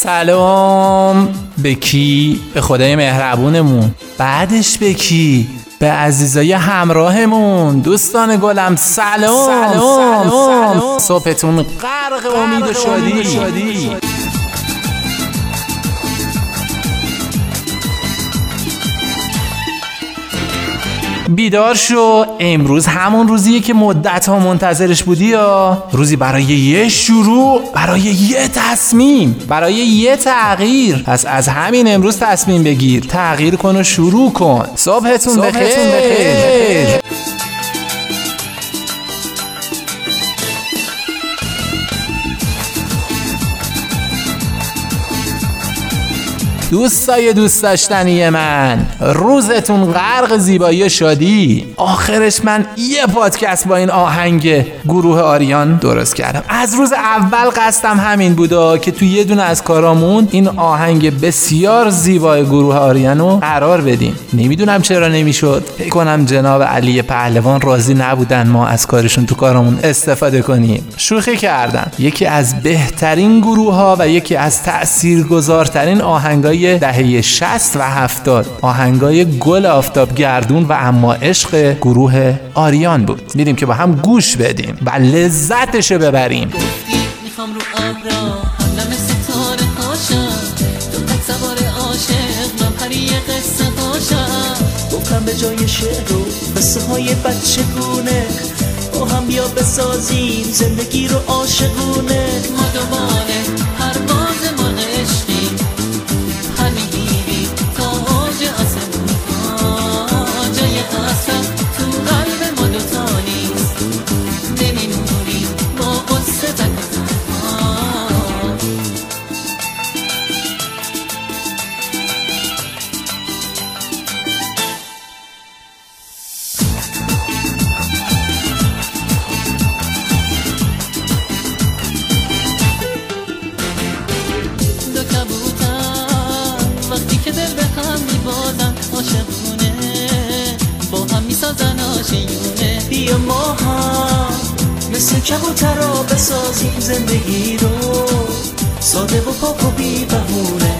سلام. به کی؟ به خدای مهربونمون. بعدش به کی؟ به عزیزای همراهمون. دوستان گلم سلام. صبحتون غرق امید و شادی. بیدار شو، امروز همون روزیه که مدت‌ها منتظرش بودی یا روزی برای یه شروع، برای یه تصمیم، برای یه تغییر. پس از همین امروز تصمیم بگیر، تغییر کن و شروع کن. صبحتون بخیر. دوستای دوست داشتنی من، روزتون غرق زیبایی و شادی. آخرش من یه پادکست با این آهنگ گروه آریان درست کردم. از روز اول قصدم همین بودا که تو یه دونه از کارامون این آهنگ بسیار زیبای گروه آریانو قرار بدیم. نمیدونم چرا نمیشد. فکر کنم جناب علی پهلوان راضی نبودن ما از کارشون تو کارامون استفاده کنیم. شوخی کردم. یکی از بهترین گروه ها و یکی از تاثیرگذارترین آهنگای دهه 60 و 70 آهنگای گل آفتاب گردون و اما عشق گروه آریان بود. میریم که با هم گوش بدیم و لذتشو ببریم. میخوام رو ابرا حالم ستاره هاشم، تو تک سوار عاشق من پری قصه هاشم. گفتم به جای شعر و قصه های بچگونه با هم بیا بسازیم زندگی رو عاشقونه. ما دوباره پرواز ما عشقی پر میگیری تا اوج آسمون ها. جای قصد تو قلب ما دوتا نیست، نمیمونی با قصه تکتن ها. دو کبوتر وقتی که دل به هم میبازن عاشقونه با هم میسازن آشیونه. بیا ما هم مثل کبوترها بسازیم زندگی رو ساده و پاک و بی بهونه.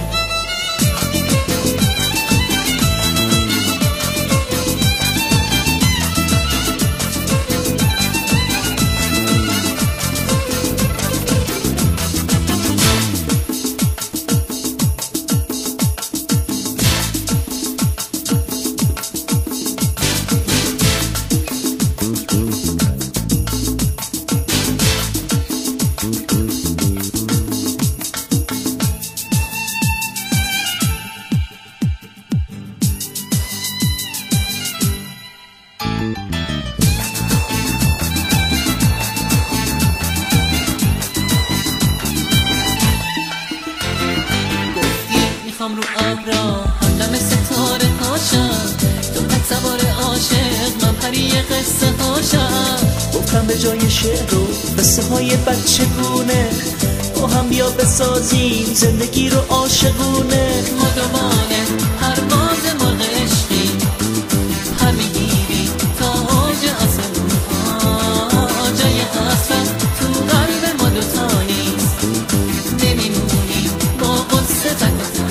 میخوام رو ابرا حالم ستاره هاشم، تو تک سوار عاشق من پری قصه هاشم. گفتم به جای شعر و قصه های بچگونه با هم بیا بسازیم زندگی رو عاشقونه. ما دوباره پرواز ما عشقی پر میگیری تا اوج آسمون ها. جای قصد تو قلب ما دوتا نیست، نمیمونی با قصه تکتن.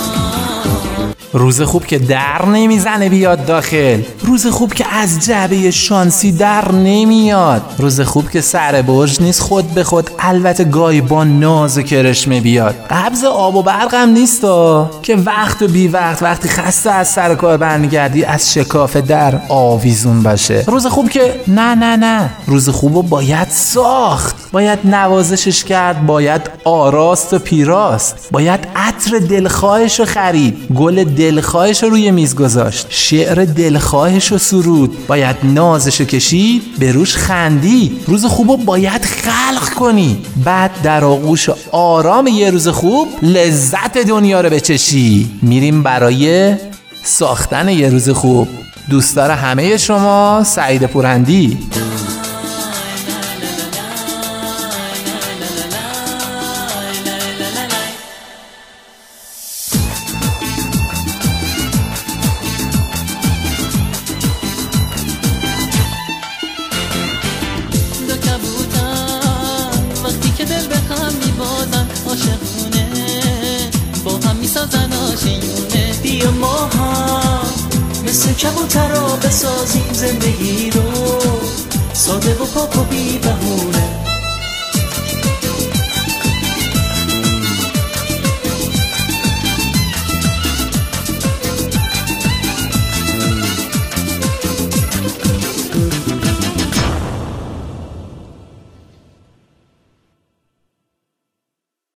روز خوب که در نمیزنه بیاد داخل، روز خوب که از جعبه شانسی در نمیاد، روز خوب که سر برج نیست خود به خود البته گاهی با ناز و کرشمه بیاد. قبض آب و برقم نیستا که وقت و بی وقت وقتی خسته از سر کار برمیگردی از شکاف در آویزون باشه. روز خوب که نه روز خوبو باید ساخت، باید نوازشش کرد، باید آراست و پیراست، باید عطر دلخواهش رو خرید، گل دلخواهش رو روی میز گذاشت، شعر دلخواهش رو سرود، باید نازش رو کشید، به روش خندی. روز خوبو باید خلق کنی، بعد در آغوش آرام یه روز خوب لذت دنیا رو بچشی. میریم برای ساختن یه روز خوب. دوستدار همه شما، سعید پورندی. وقتی که دل به هم میبازن عاشقونه میسازن آشیونه. بیا ما هم مثل کبوترا بسازیم زندگی رو ساده و پاک و بی بهونه.